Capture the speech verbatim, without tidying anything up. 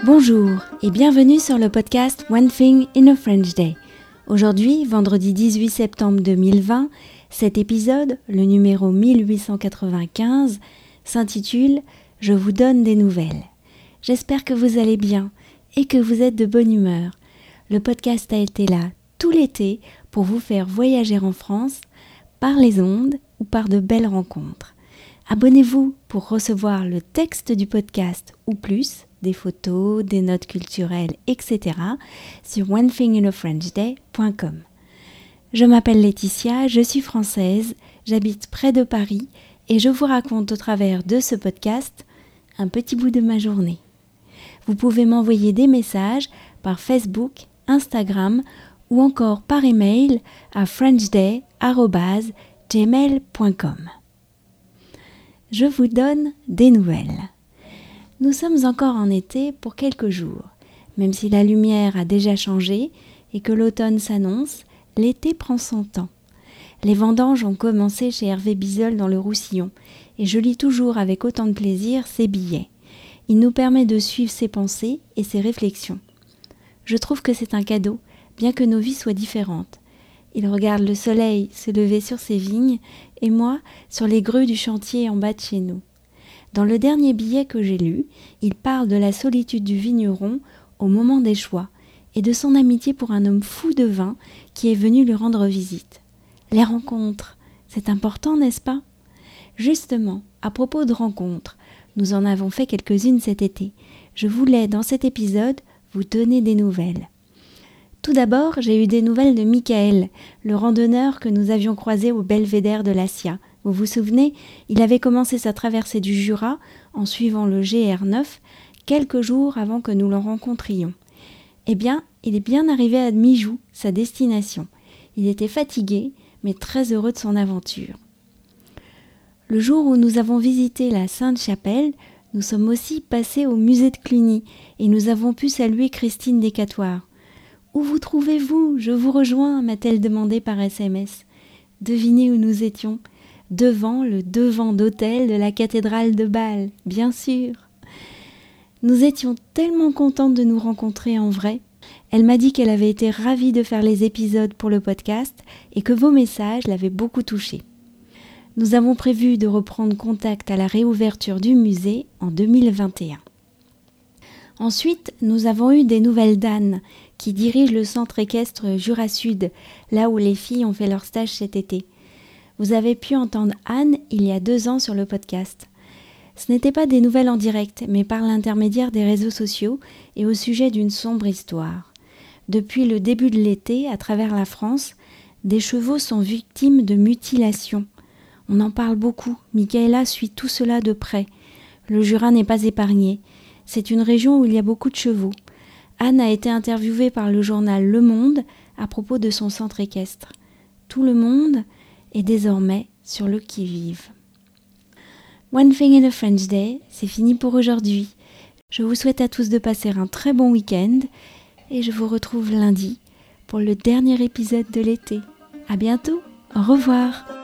Bonjour et bienvenue sur le podcast One Thing in a French Day. Aujourd'hui, vendredi dix-huit septembre deux mille vingt, cet épisode, le numéro mille huit cent quatre-vingt-quinze, s'intitule « Je vous donne des nouvelles ». J'espère que vous allez bien et que vous êtes de bonne humeur. Le podcast a été là tout l'été pour vous faire voyager en France par les ondes ou par de belles rencontres. Abonnez-vous pour recevoir le texte du podcast ou plus, des photos, des notes culturelles, et cetera sur one thing in a french day point com. Je m'appelle Laetitia, je suis française, j'habite près de Paris et je vous raconte au travers de ce podcast un petit bout de ma journée. Vous pouvez m'envoyer des messages par Facebook, Instagram ou encore par email à frenchday arobase gmail point com. Je vous donne des nouvelles. Nous sommes encore en été pour quelques jours. Même si la lumière a déjà changé et que l'automne s'annonce, l'été prend son temps. Les vendanges ont commencé chez Hervé Bizeul dans le Roussillon et je lis toujours avec autant de plaisir ses billets. Il nous permet de suivre ses pensées et ses réflexions. Je trouve que c'est un cadeau, bien que nos vies soient différentes. Il regarde le soleil se lever sur ses vignes et moi sur les grues du chantier en bas de chez nous. Dans le dernier billet que j'ai lu, il parle de la solitude du vigneron au moment des choix et de son amitié pour un homme fou de vin qui est venu lui rendre visite. Les rencontres, c'est important, n'est-ce pas ? Justement, à propos de rencontres, nous en avons fait quelques-unes cet été. Je voulais, dans cet épisode, vous donner des nouvelles. Tout d'abord, j'ai eu des nouvelles de Michael, le randonneur que nous avions croisé au belvédère de l'Assia. Vous vous souvenez, il avait commencé sa traversée du Jura en suivant le G R neuf quelques jours avant que nous le rencontrions. Eh bien, il est bien arrivé à Mijou, sa destination. Il était fatigué, mais très heureux de son aventure. Le jour où nous avons visité la Sainte-Chapelle, nous sommes aussi passés au musée de Cluny et nous avons pu saluer Christine Descatoires. « Où vous trouvez-vous ? Je vous rejoins » m'a-t-elle demandé par S M S. Devinez où nous étions ? Devant le devant d'autel de la cathédrale de Bâle, bien sûr. Nous étions tellement contentes de nous rencontrer en vrai. Elle m'a dit qu'elle avait été ravie de faire les épisodes pour le podcast et que vos messages l'avaient beaucoup touchée. Nous avons prévu de reprendre contact à la réouverture du musée en deux mille vingt et un. Ensuite, nous avons eu des nouvelles d'Anne, qui dirige le centre équestre Jura Sud, là où les filles ont fait leur stage cet été. Vous avez pu entendre Anne il y a deux ans sur le podcast. Ce n'était pas des nouvelles en direct, mais par l'intermédiaire des réseaux sociaux et au sujet d'une sombre histoire. Depuis le début de l'été, à travers la France, des chevaux sont victimes de mutilations. On en parle beaucoup, Michaela suit tout cela de près. Le Jura n'est pas épargné. C'est une région où il y a beaucoup de chevaux. Anne a été interviewée par le journal Le Monde à propos de son centre équestre. Tout le monde est désormais sur le qui-vive. One Thing in a French Day, c'est fini pour aujourd'hui. Je vous souhaite à tous de passer un très bon week-end et je vous retrouve lundi pour le dernier épisode de l'été. À bientôt, au revoir.